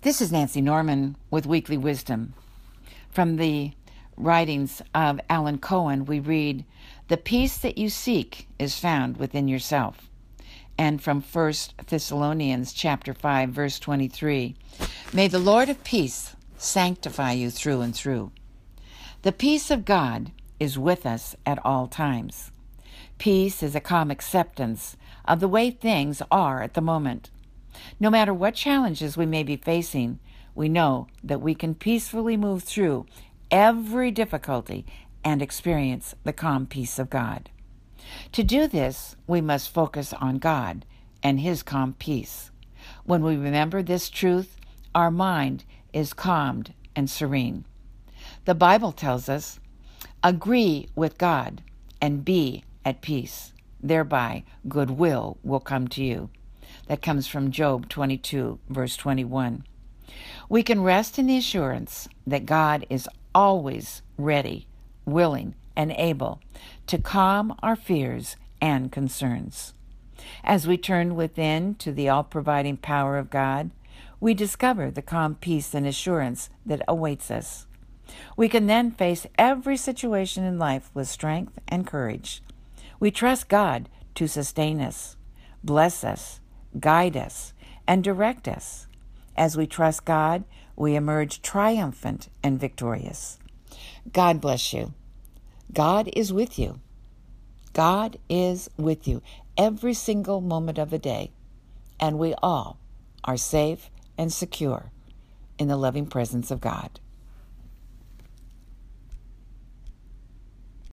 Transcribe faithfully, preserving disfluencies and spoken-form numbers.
This is Nancy Norman with Weekly Wisdom. From the writings of Alan Cohen, we read, "The peace that you seek is found within yourself." And from First Thessalonians chapter five, verse twenty-three, "May the Lord of peace sanctify you through and through." The peace of God is with us at all times. Peace is a calm acceptance of the way things are at the moment. No matter what challenges we may be facing, we know that we can peacefully move through every difficulty and experience the calm peace of God. To do this, we must focus on God and His calm peace. When we remember this truth, our mind is calmed and serene. The Bible tells us, "Agree with God and be at peace. Thereby goodwill will come to you." That comes from Job twenty-two, verse twenty-one. We can rest in the assurance that God is always ready, willing, and able to calm our fears and concerns. As we turn within to the all-providing power of God, we discover the calm peace and assurance that awaits us. We can then face every situation in life with strength and courage. We trust God to sustain us, bless us, guide us, and direct us. As we trust God, we emerge triumphant and victorious. God bless you. God is with you. God is with you every single moment of the day, and we all are safe and secure in the loving presence of God.